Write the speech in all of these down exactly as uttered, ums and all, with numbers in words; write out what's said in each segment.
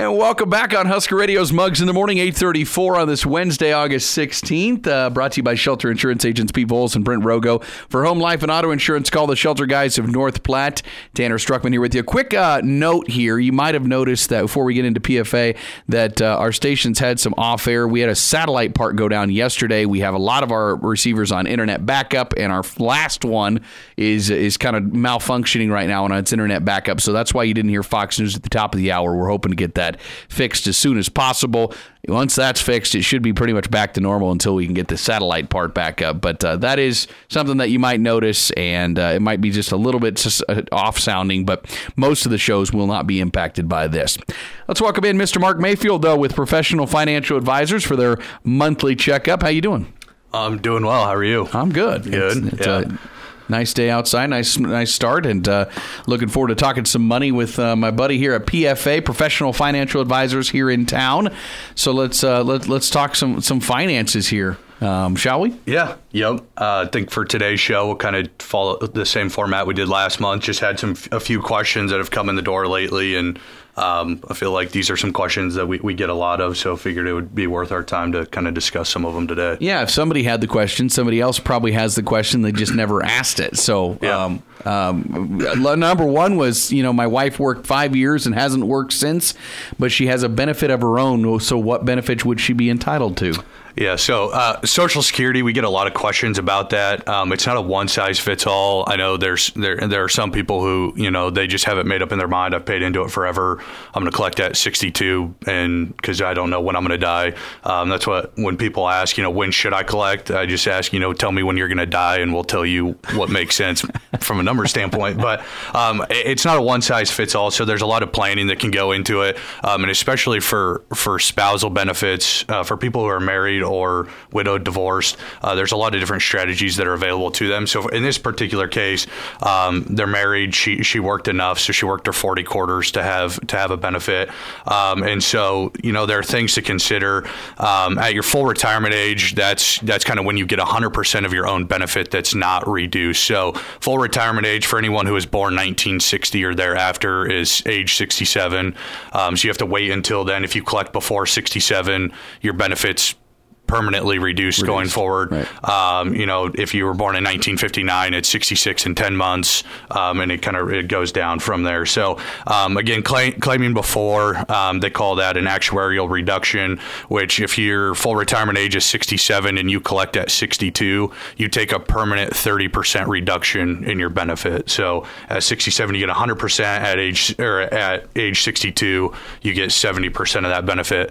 And welcome back on Husker Radio's Mugs in the Morning, eight thirty-four on this Wednesday, August sixteenth. Uh, brought to you by Shelter Insurance Agents Pete Voles and Brent Rogo. For home, life, and auto insurance, call the Shelter Guys of North Platte. Tanner Struckman here with you. Quick uh, note here. You might have noticed that before we get into P F A that uh, our stations had some off-air. We had a satellite part go down yesterday. We have a lot of our receivers on internet backup, and our last one is, is kind of malfunctioning right now on its internet backup. So that's why you didn't hear Fox News at the top of the hour. We're hoping to get that fixed as soon as possible. Once that's fixed, it should be pretty much back to normal until we can get the satellite part back up. But uh, that is something that you might notice, and uh, it might be just a little bit just, uh, off-sounding, but most of the shows will not be impacted by this. Let's welcome in Mister Mark Mayfield, though, with Professional Financial Advisors for their monthly checkup. How you doing? I'm doing well. How are you? I'm good. Good. It's, it's, yeah. uh, Nice day outside, nice nice start, and uh, looking forward to talking some money with uh, my buddy here at P F A, Professional Financial Advisors here in town. So let's uh, let, let's talk some some finances here, um, shall we? Yeah. Yep. Uh, I think for today's show, we'll kind of follow the same format we did last month. Just had some a few questions that have come in the door lately, and um, I feel like these are some questions that we, we get a lot of, so I figured it would be worth our time to kind of discuss some of them today. Yeah, if somebody had the question, somebody else probably has the question, they just never asked it. So yeah. um, um, number one was, you know, my wife worked five years and hasn't worked since, but she has a benefit of her own, so what benefits would she be entitled to? Yeah, so uh, Social Security, we get a lot of questions about that. Um, it's not a one-size-fits-all. I know there's there there are some people who, you know, they just have it made up in their mind. I've paid into it forever. I'm going to collect at sixty-two, and because I don't know when I'm going to die. Um, that's what when people ask, you know, when should I collect? I just ask, you know, tell me when you're going to die, and we'll tell you what makes sense from a number standpoint. But um, it's not a one-size-fits-all. So there's a lot of planning that can go into it, um, and especially for for spousal benefits uh, for people who are married or widowed, divorced. Uh, there's a lot of different strategies that are available to them. So in this particular case, um, they're married. She she worked enough, so she worked her forty quarters to have to have a benefit. Um, and so you know there are things to consider um, at your full retirement age. That's that's kind of when you get one hundred percent of your own benefit that's not reduced. So full retirement age for anyone who was born nineteen sixty or thereafter is age sixty-seven. Um, so you have to wait until then. If you collect before sixty-seven, your benefits permanently reduced, reduced. going forward. Right. Um, you know, if you were born in nineteen fifty-nine, it's sixty-six in ten months, um, and it kind of it goes down from there. So um, again, claim, claiming before, um, they call that an actuarial reduction, which if your full retirement age is sixty-seven and you collect at sixty-two, you take a permanent thirty percent reduction in your benefit. So at sixty-seven, you get one hundred percent. At age or at age sixty-two, you get seventy percent of that benefit.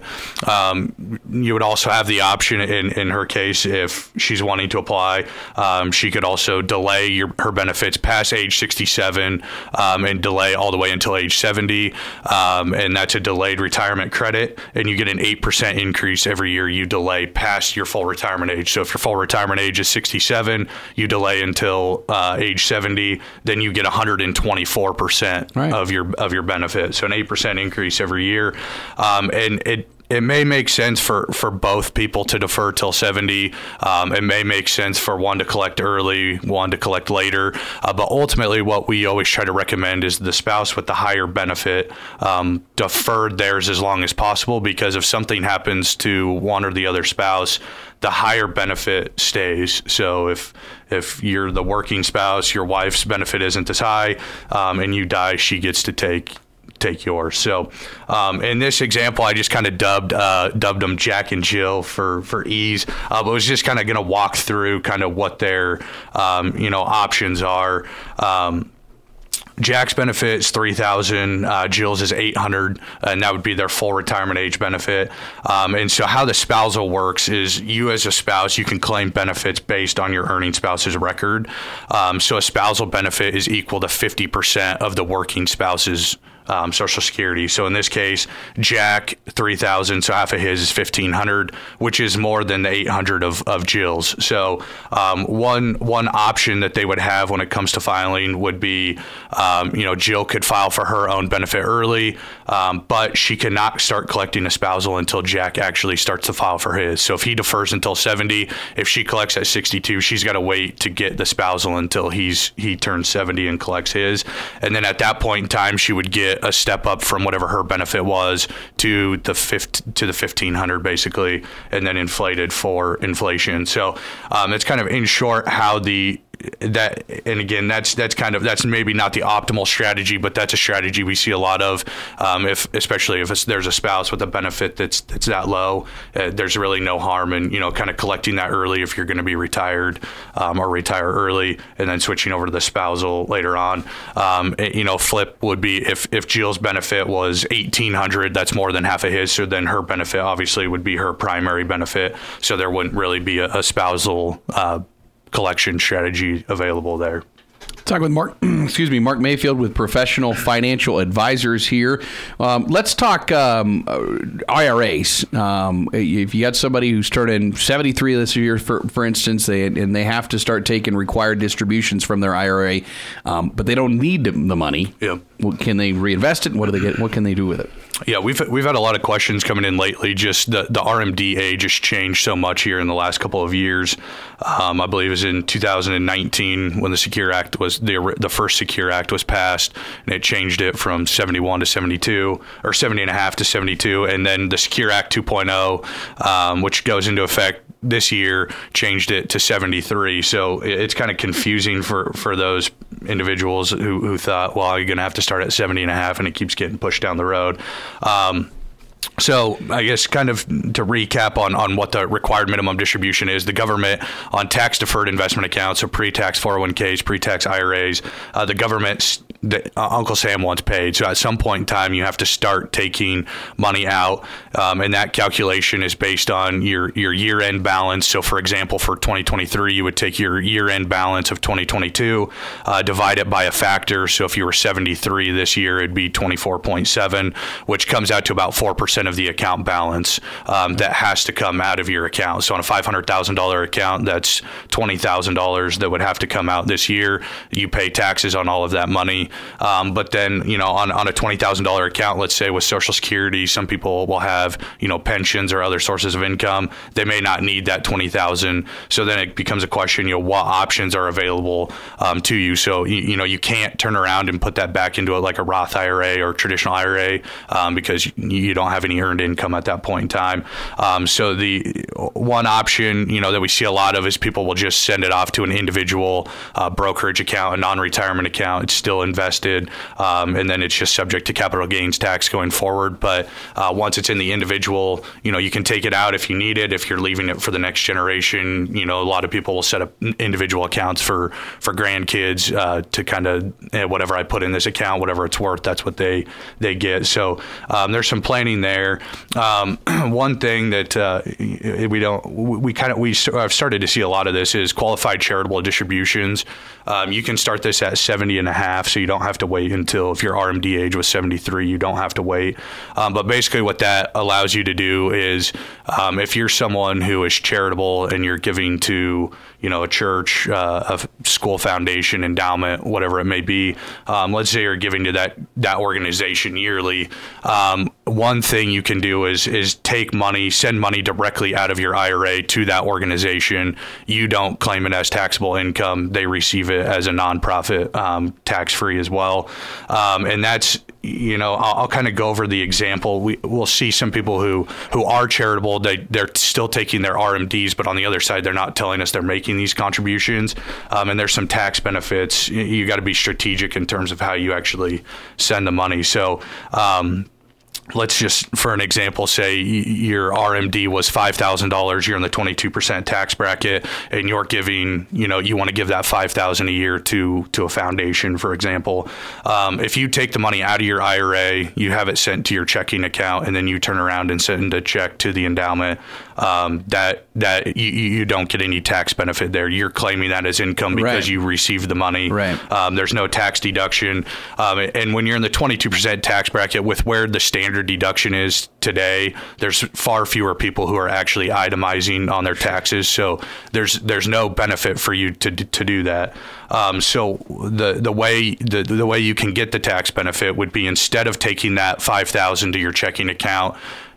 Um, you would also have the option In, in her case, if she's wanting to apply, um, she could also delay your, her benefits past age sixty-seven um, and delay all the way until age seventy. Um, and that's a delayed retirement credit. And you get an eight percent increase every year you delay past your full retirement age. So if your full retirement age is sixty-seven, you delay until uh, age seventy, then you get one hundred twenty-four percent right. of your of your benefit. So an eight percent increase every year. Um, and it It may make sense for, for both people to defer till seventy. Um, it may make sense for one to collect early, one to collect later. Uh, but ultimately, what we always try to recommend is the spouse with the higher benefit um, deferred theirs as long as possible, because if something happens to one or the other spouse, the higher benefit stays. So if if you're the working spouse, your wife's benefit isn't as high, um, and you die, she gets to take take yours. So um, in this example, I just kind of dubbed uh, dubbed them Jack and Jill for for ease. Uh, but I was just kind of going to walk through kind of what their um, you know options are. Um, Jack's benefit is three thousand dollars, uh, Jill's is eight hundred dollars, and that would be their full retirement age benefit. Um, and so how the spousal works is you as a spouse, you can claim benefits based on your earning spouse's record. Um, so a spousal benefit is equal to fifty percent of the working spouse's Um, Social Security. So in this case, Jack, three thousand, so half of his is fifteen hundred, which is more than the eight hundred of, of Jill's. So um, one one option that they would have when it comes to filing would be, um, you know, Jill could file for her own benefit early, um, but she cannot start collecting a spousal until Jack actually starts to file for his. So if he defers until seventy, if she collects at sixty-two, she's got to wait to get the spousal until he's he turns seventy and collects his. And then at that point in time, she would get get a step up from whatever her benefit was to the fifth to the fifteen hundred basically, and then inflated for inflation. So um, it's kind of in short how the that and again that's that's kind of that's maybe not the optimal strategy, but that's a strategy we see a lot of, um, if especially if it's, there's a spouse with a benefit that's that's that low. Uh, there's really no harm in you know kind of collecting that early if you're going to be retired um, or retire early, and then switching over to the spousal later on. Um, it, you know, flip would be if if Jill's benefit was eighteen hundred, that's more than half of his. So then her benefit obviously would be her primary benefit. So there wouldn't really be a, a spousal uh, collection strategy available there. Talk with Mark, excuse me, Mark Mayfield with Professional Financial Advisors here. Um, let's talk um, I R As. Um, if you got somebody who's turning seventy-three this year, for for instance, they, and they have to start taking required distributions from their I R A, um, but they don't need the money. Yeah. Well, can they reinvest it? What do they get? What can they do with it? Yeah, we've we've had a lot of questions coming in lately. Just the, the R M D age has changed so much here in the last couple of years. Um, I believe it was in two thousand nineteen when the Secure Act was the the first Secure Act was passed, and it changed it from seventy-one to seventy-two, or seventy and a half to seventy-two, and then the Secure Act two point oh, um, which goes into effect this year, changed it to seventy-three. So it's kind of confusing for, for those individuals who, who thought, well, you're going to have to start at seventy and a half, and it keeps getting pushed down the road. Um, So I guess kind of to recap on, on what the required minimum distribution is, the government on tax-deferred investment accounts, so pre-tax four oh one k's, pre-tax I R As, uh, the government that uh, Uncle Sam wants paid. So at some point in time, you have to start taking money out, um, and that calculation is based on your, your year-end balance. So for example, for twenty twenty-three, you would take your year-end balance of twenty twenty-two, uh, divide it by a factor. So if you were seventy-three this year, it'd be twenty-four point seven, which comes out to about four percent of the account balance um, that has to come out of your account. So on a five hundred thousand dollars account, that's twenty thousand dollars that would have to come out this year. You pay taxes on all of that money. Um, but then, you know, on, on a twenty thousand dollars account, let's say with Social Security, some people will have, you know, pensions or other sources of income. They may not need that twenty thousand dollars. So then it becomes a question, you know, what options are available um, to you? So, you, you know, you can't turn around and put that back into it like a Roth I R A or traditional I R A um, because you don't have any earned income at that point in time. Um, so the one option, you know, that we see a lot of is people will just send it off to an individual uh, brokerage account, a non-retirement account. It's still invested, um, and then it's just subject to capital gains tax going forward. But uh, once it's in the individual, you know, you can take it out if you need it. If you're leaving it for the next generation, you know, a lot of people will set up individual accounts for for grandkids uh, to kind of eh, whatever I put in this account, whatever it's worth, that's what they they get. So um, there's some planning there. Um, one thing that uh, we don't, we kind of, we have started to see a lot of this is qualified charitable distributions. Um, you can start this at seventy and a half, so you don't have to wait until, if your R M D age was seventy-three, you don't have to wait. Um, but basically what that allows you to do is um, if you're someone who is charitable and you're giving to, you know, a church, uh, a school foundation, endowment, whatever it may be, um, let's say you're giving to that, that organization yearly, um, one thing you can do is is take money, send money directly out of your I R A to that organization. You don't claim it as taxable income. They receive it as a nonprofit, um, tax-free as well. Um, and that's, you know, I'll, I'll kind of go over the example. We, we'll see some people who, who are charitable, they, they're still taking their R M Ds, but on the other side, they're not telling us they're making these contributions. Um, and there's some tax benefits. You, you got to be strategic in terms of how you actually send the money. So, um, let's just, for an example, say your R M D was five thousand dollars, you're in the twenty-two percent tax bracket, and you're giving, you know, you want to give that five thousand dollars a year to, to a foundation, for example. Um, if you take the money out of your I R A, you have it sent to your checking account, and then you turn around and send a check to the endowment, um, that that you, you don't get any tax benefit there. You're claiming that as income because right. you received the money. Right. Um, there's no tax deduction. Um, and when you're in the twenty-two percent tax bracket, with where the standard deduction is today, there's far fewer people who are actually itemizing on their taxes. So there's there's no benefit for you to to do that. Um, so the the way the the way you can get the tax benefit would be, instead of taking that five thousand to your checking account,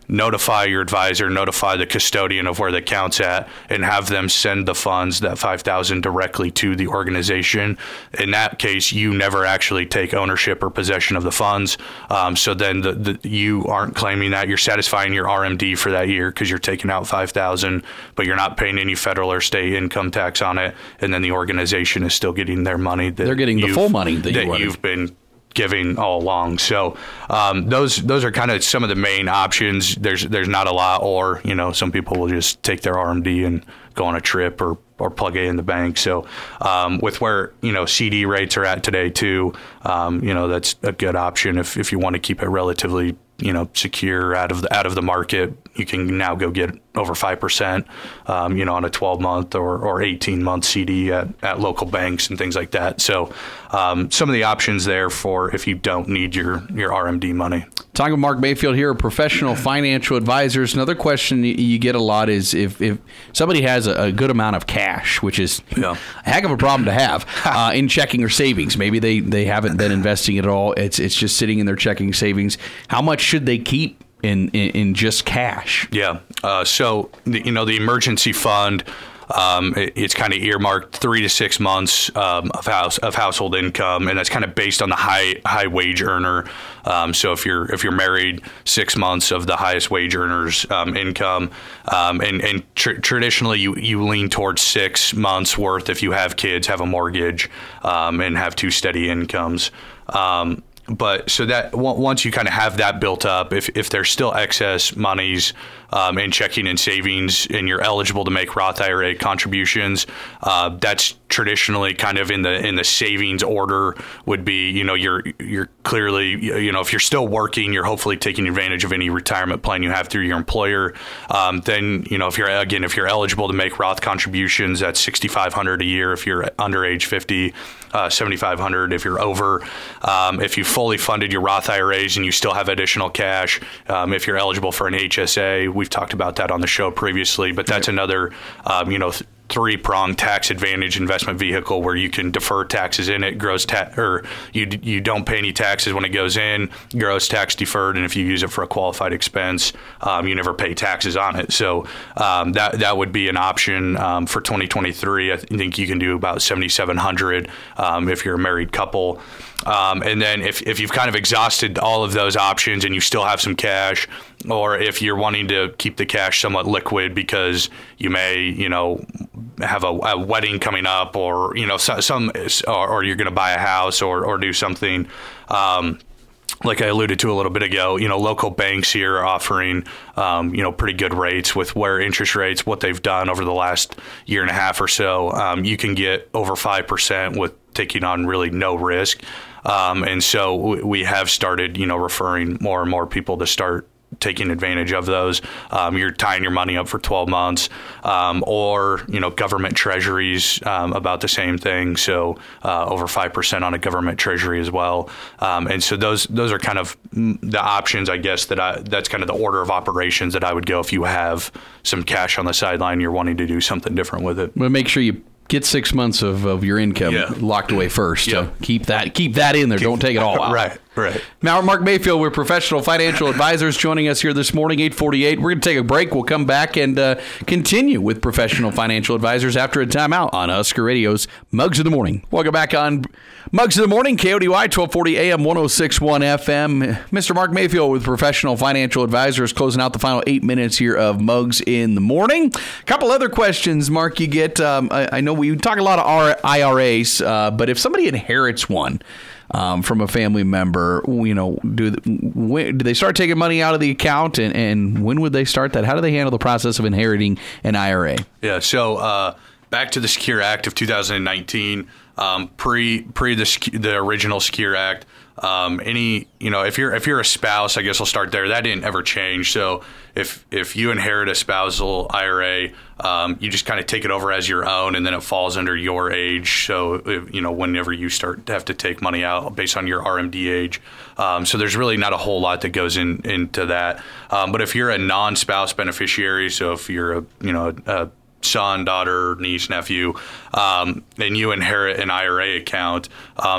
notify your advisor, notify the custodian of where the account's at, and have them send the funds, that five thousand dollars, directly to the organization. In that case, you never actually take ownership or possession of the funds. Um, so then the, the, you aren't claiming that. You're satisfying your R M D for that year because you're taking out five thousand dollars, but you're not paying any federal or state income tax on it. And then the organization is still getting their money. That They're getting the full money that, that you you've been giving all along. So um, those those are kind of some of the main options. There's there's not a lot, or you know, some people will just take their R M D and go on a trip or or plug it in the bank. So um, with where you know C D rates are at today too, um, you know, that's a good option if if you want to keep it relatively you know secure out of the out of the market. You can now go get over five percent, um, you know, on a twelve month or, or eighteen month C D at, at local banks and things like that. So um, some of the options there for if you don't need your, your R M D money. Talking with Mark Mayfield here, professional financial advisors. Another question you get a lot is if, if somebody has a, a good amount of cash, which is yeah. a heck of a problem to have uh, in checking or savings. Maybe they, they haven't been investing it at all. It's it's just sitting in their checking savings. How much should they keep in in, in just cash? Yeah. Uh, so, the, you know, the emergency fund, um, it, it's kind of earmarked three to six months um, of house of household income, and that's kind of based on the high high wage earner. Um, so if you're if you're married, six months of the highest wage earner's um, income, um, and and tr- traditionally you, you lean towards six months worth if you have kids, have a mortgage, um, and have two steady incomes. Um, But so that once you kind of have that built up, if, if there's still excess monies um, in checking and savings and you're eligible to make Roth I R A contributions, uh, that's traditionally kind of in the in the savings order would be, you know, you're you're clearly, you know, if you're still working, you're hopefully taking advantage of any retirement plan you have through your employer. Um, then, you know, if you're, again, if you're eligible to make Roth contributions, that's sixty-five hundred dollars a year if you're under age fifty, uh, seventy-five hundred dollars if you're over. Um, if you fully funded your Roth I R As and you still have additional cash, um, if you're eligible for an H S A, we've talked about that on the show previously, but that's another, um, you know, th- three-pronged tax advantage investment vehicle where you can defer taxes in it, gross tax, or you you don't pay any taxes when it goes in, gross tax deferred, and if you use it for a qualified expense, um, you never pay taxes on it. So um, that that would be an option um, for twenty twenty-three. I think you can do about seventy-seven hundred um, if you're a married couple. Um, and then if, if you've kind of exhausted all of those options and you still have some cash, or if you're wanting to keep the cash somewhat liquid because you may, you know, have a, a wedding coming up, or, you know, some, some or, or you're going to buy a house or, or do something, um, like I alluded to a little bit ago, you know, local banks here are offering, um, you know, pretty good rates with where interest rates, what they've done over the last year and a half or so. Um, you can get over five percent with taking on really no risk. Um, and so we have started, you know, referring more and more people to start taking advantage of those. Um, you're tying your money up for twelve months, um, or, you know, government treasuries, um, about the same thing. So uh, over five percent on a government treasury as well. Um, and so those those are kind of the options, I guess, that I, that's kind of the order of operations that I would go if you have some cash on the sideline, you're wanting to do something different with it. Well, make sure you get six months of, of your income yeah. locked away first. Yeah. So keep that keep that in there. Keep, Don't take it all out. Right, right. Now, Mark Mayfield, we're professional financial advisors, joining us here this morning, eight forty-eight. We're going to take a break. We'll come back and uh, continue with professional financial advisors after a timeout on Husker Radio's Mugs of the Morning. Welcome back on Mugs of the Morning, K O D Y, twelve forty A M, one oh six point one F M. Mister Mark Mayfield with professional financial advisors, closing out the final eight minutes here of Mugs in the Morning. A couple other questions, Mark, you get. Um, I, I know we talk a lot of I R As, uh, but if somebody inherits one um, from a family member, you know, do, when, do they start taking money out of the account, and, and when would they start that? How do they handle the process of inheriting an I R A? Yeah, so uh, back to the Secure Act of two thousand nineteen. Um, pre pre the the original Secure Act, um, any you know if you're if you're a spouse, I guess I'll start there. That didn't ever change. So if if you inherit a spousal I R A, um, you just kind of take it over as your own, and then it falls under your age. So if, you know whenever you start to have to take money out based on your R M D age. Um, so there's really not a whole lot that goes in into that. Um, but if you're a non-spouse beneficiary, so if you're a you know a son, daughter, niece, nephew, um, and you inherit an I R A account, um, the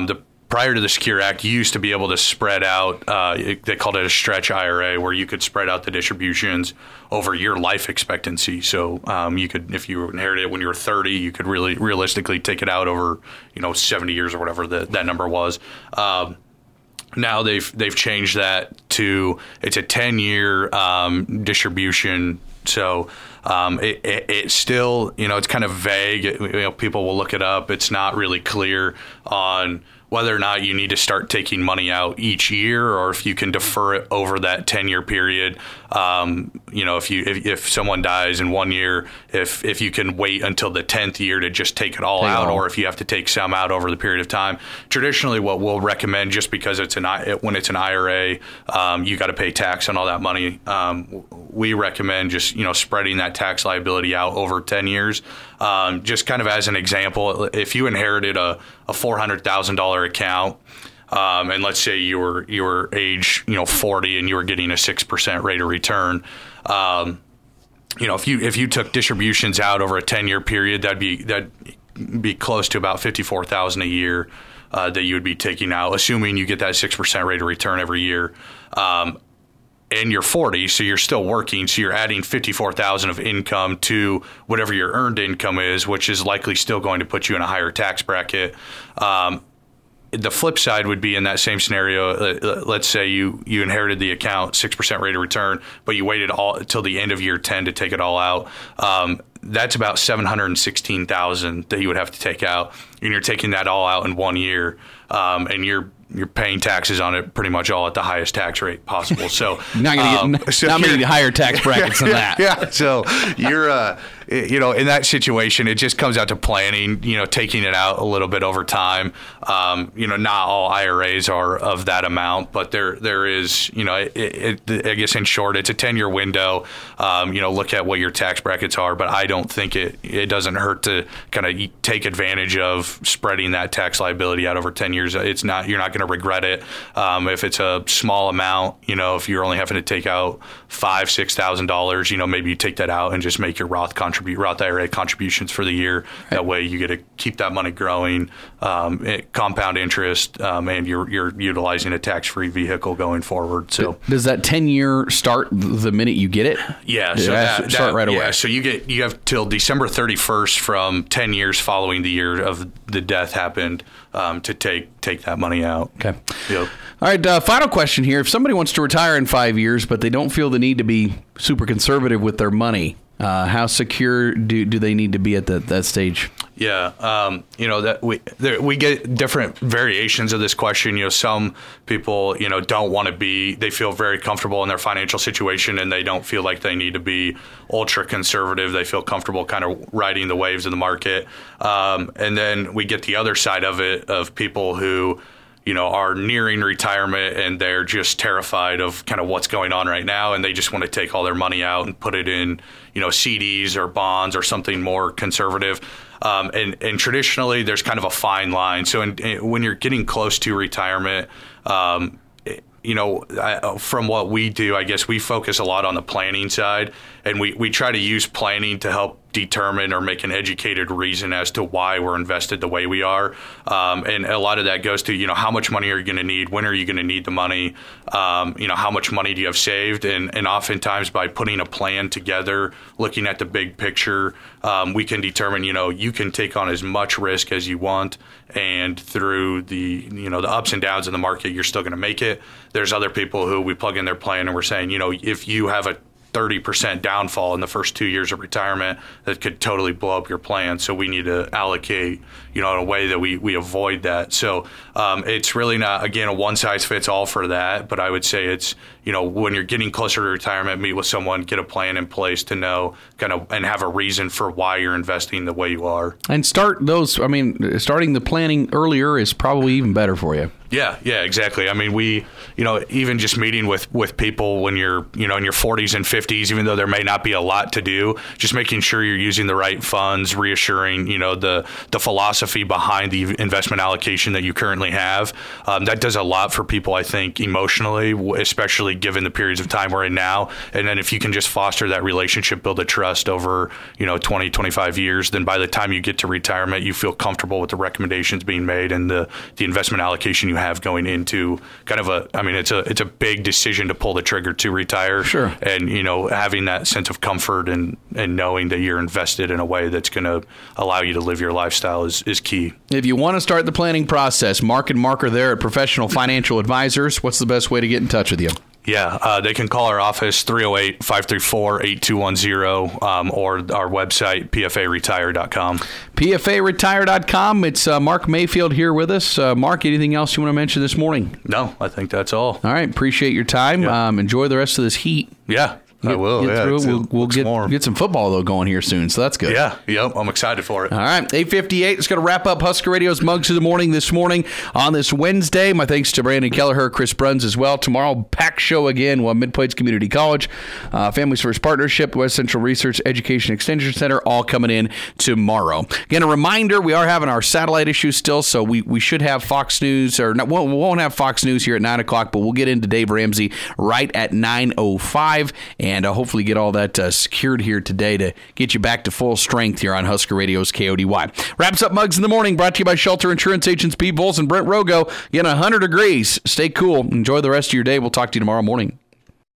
prior to the Secure Act, you used to be able to spread out, uh, it, they called it a stretch I R A, where you could spread out the distributions over your life expectancy. So um, you could, if you inherited it when you were thirty, you could really realistically take it out over, you know, seventy years or whatever the, that number was. Um, now they've they've changed that to, it's a ten-year um, distribution. So um, it, it, it's still, you know, it's kind of vague. It, you know, people will look it up. It's not really clear on whether or not you need to start taking money out each year, or if you can defer it over that ten-year period. Um, you know, if you if, if someone dies in one year, if if you can wait until the tenth year to just take it all take out, all. or if you have to take some out over the period of time. Traditionally, what we'll recommend, just because it's an when it's an I R A, um, you got to pay tax on all that money. Um, we recommend just, you know, spreading that tax liability out over ten years. Um, just kind of as an example, if you inherited a, a four hundred thousand dollars account, um, and let's say you were you were age, you know, forty, and you were getting a six percent rate of return, um, you know, if you if you took distributions out over a ten-year period, that'd be that'd be close to about fifty-four thousand dollars a year uh, that you would be taking out, assuming you get that six percent rate of return every year. Um, and you're forty, so you're still working, so you're adding fifty-four thousand dollars of income to whatever your earned income is, which is likely still going to put you in a higher tax bracket. Um, the flip side would be in that same scenario, uh, let's say you, you inherited the account, six percent rate of return, but you waited all until the end of year ten to take it all out. Um, that's about seven hundred sixteen thousand dollars that you would have to take out, and you're taking that all out in one year, um, and you're you're paying taxes on it pretty much all at the highest tax rate possible. So not going to um, get so not many higher tax brackets than that. Yeah. So you're, uh, you know, in that situation, it just comes out to planning, you know, taking it out a little bit over time. Um, you know, not all I R As are of that amount, but there there is, you know, it, it, I guess in short, it's a ten-year window. Um, you know, look at what your tax brackets are, but I don't think it, it doesn't hurt to kind of take advantage of spreading that tax liability out over ten years. It's not, you're not going to regret it. Um, if it's a small amount, you know, if you're only having to take out five, six thousand dollars, you know, maybe you take that out and just make your Roth contribute Roth I R A contributions for the year. Right. That way, you get to keep that money growing, um, it, compound interest, um, and you're you're utilizing a tax-free vehicle going forward. So, does that ten year start the minute you get it? Yeah, so that, start that, right away. Yeah, so you get you have till December thirty-first from ten years following the year of the death happened um, to take take that money out. Okay. Yep. All right. Uh, final question here: if somebody wants to retire in five years, but they don't feel the need to be super conservative with their money, uh, how secure do do they need to be at that that stage? Yeah, um, you know that we there, we get different variations of this question. You know, some people, you know, don't want to be. They feel very comfortable in their financial situation, and they don't feel like they need to be ultra conservative. They feel comfortable kind of riding the waves of the market. Um, and then we get the other side of it of people who, you know, are nearing retirement and they're just terrified of kind of what's going on right now, and they just want to take all their money out and put it in, you know, C Ds or bonds or something more conservative. Um, and, and traditionally, there's kind of a fine line. So in, in, when you're getting close to retirement, um, you know, I, from what we do, I guess we focus a lot on the planning side, and we, we try to use planning to help determine or make an educated reason as to why we're invested the way we are. Um, and a lot of that goes to, you know, how much money are you going to need? When are you going to need the money? Um, you know, how much money do you have saved? And, and oftentimes by putting a plan together, looking at the big picture, um, we can determine, you know, you can take on as much risk as you want. And through the, you know, the ups and downs in the market, you're still going to make it. There's other people who we plug in their plan and we're saying, you know, if you have a thirty percent downfall in the first two years of retirement, that could totally blow up your plan. So we need to allocate, you know, in a way that we, we avoid that. So um, it's really not, again, a one size fits all for that. But I would say it's, you know, when you're getting closer to retirement, meet with someone, get a plan in place to know kind of and have a reason for why you're investing the way you are. And start those, I mean, starting the planning earlier is probably even better for you. Yeah, yeah, exactly. I mean, we, you know, even just meeting with, with people when you're, you know, in your forties and fifties, even though there may not be a lot to do, just making sure you're using the right funds, reassuring, you know, the, the philosophy behind the investment allocation that you currently have. Um, that does a lot for people, I think, emotionally, especially given the periods of time we're in now. And then if you can just foster that relationship, build a trust over, you know, twenty, twenty-five years, then by the time you get to retirement, you feel comfortable with the recommendations being made and the, the investment allocation you have going into kind of a, I mean, it's a it's a big decision to pull the trigger to retire. Sure. And, you know, having that sense of comfort and, and knowing that you're invested in a way that's going to allow you to live your lifestyle is, is key. If you want to start the planning process, Mark and Mark are there at Professional Financial Advisors. What's the best way to get in touch with you? Yeah, uh, they can call our office, three oh eight, five three four, eight two one zero, um, or our website, p f a retire dot com. p f a retire dot com. It's uh, Mark Mayfield here with us. Uh, Mark, anything else you want to mention this morning? No, I think that's all. All right, appreciate your time. Yeah. Um, enjoy the rest of this heat. Yeah. Get, I will. Get yeah, through it. We'll, we'll get, warm. get some football, though, going here soon, so that's good. Yeah, yep, I'm excited for it. All right, eight fifty-eight. It's going to wrap up Husker Radio's Mugs of the Morning this morning on this Wednesday. My thanks to Brandon Kelleher, Chris Bruns as well. Tomorrow, packed show again. Well, Mid-Plains Community College, uh, Families First Partnership, West Central Research Education Extension Center, all coming in tomorrow. Again, a reminder, we are having our satellite issue still, so we, we should have Fox News, or not, we won't have Fox News here at nine o'clock, but we'll get into Dave Ramsey right at nine oh five, and uh, hopefully get all that uh, secured here today to get you back to full strength here on Husker Radio's K O D Y. Wraps up Mugs in the Morning, brought to you by Shelter Insurance Agents Pete Vols and Brent Rogo. Again, one hundred degrees. Stay cool. Enjoy the rest of your day. We'll talk to you tomorrow morning.